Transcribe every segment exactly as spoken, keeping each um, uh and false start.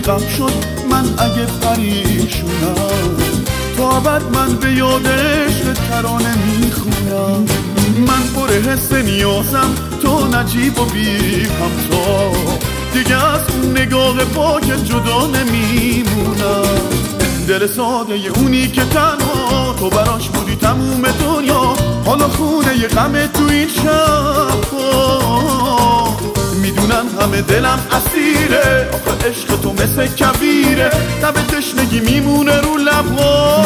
غم شد من اگه پریشونم، تا ابد من به یاد عشق ترانه میخونم. من پر حس نیازم تو نجیب و بی همتا، دیگه از اون نگاه پاک جدا نمیمونم. دل ساده اونی که تنها تو براش بودی تموم دنیا، حالا خونه ی غم تو این شب. میدونم همه دلم اسیره، آخه عشق تو مثل کبیره، تب تشنگی میمونه رو لبها.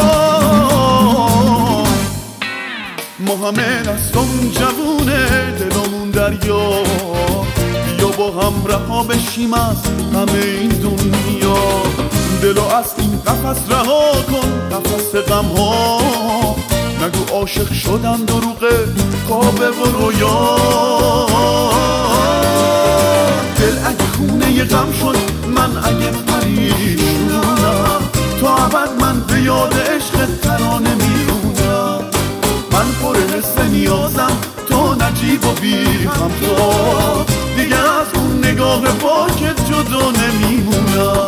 ما همه دستمون جوونه دلمون دریا، بیا با هم رها بشیم از همه این دنیا. دلو از این قفس رها کن، قفس غم ها، نگو عاشق شدم دروغه خوابه و رویا. دل اگه خونه ی غم شد من اگه پریشونم، تا ابد من به یاد عشق ترانه میمونم. من پر حس نیازم تو نجیب و بی همتا، دیگه از اون نگاه پاکت جدا نمیمونم.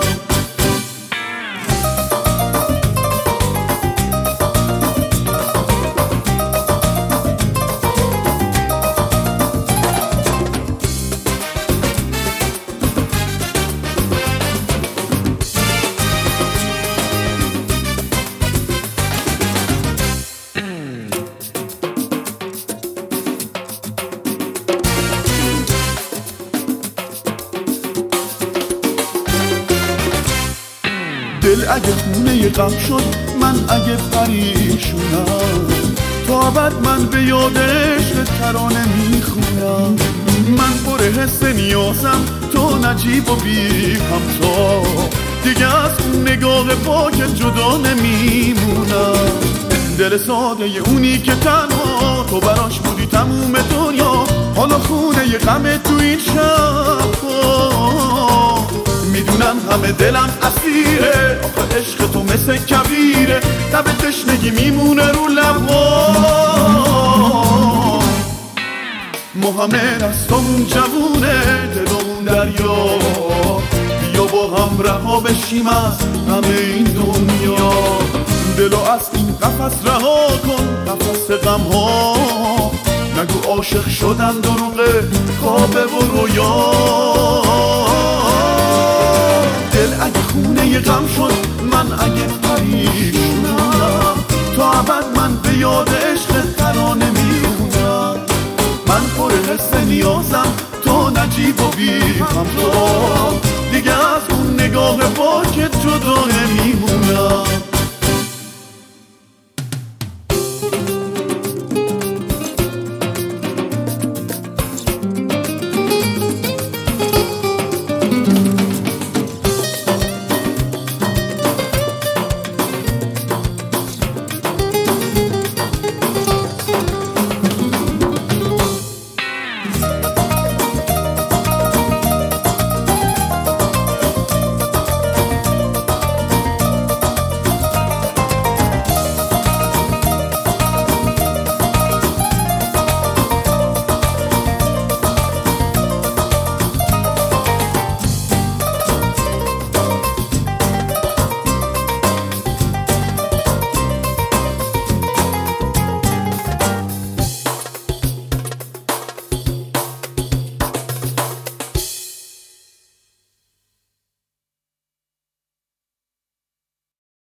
دل اگه خونه ی غم شد من اگه پریشونم، تا ابد من به یاد عشق ترانه میخونم. من پر حس نیازم تو نجیب و بی همتا، دیگه از اون نگاه پاک جدا نمیمونم. دل ساده اونی که تنها تو براش بودی تموم دنیا، حالا خونه ی غم تو این شب. میدونم همه دلم اسیره، آخه عشق تو مثل کبیره، تب تشنگی میمونه رو لبها. ما همه دستمون جوونه دلمون دریا، بیا با هم رها بشیم از همه این دنیا. دلو از این قفس رها کن، قفس غم ها، نگو عاشق شدم دروغه خوابه و رویا. دل اگه خونه ی غم شد من اگه پریشونم، تا ابد من به یاد عشق ترانه میمونم. من پر حس نیازم تو نجیب و بی همتا، دیگه از اون نگاه پاکت جدا نمیمونم.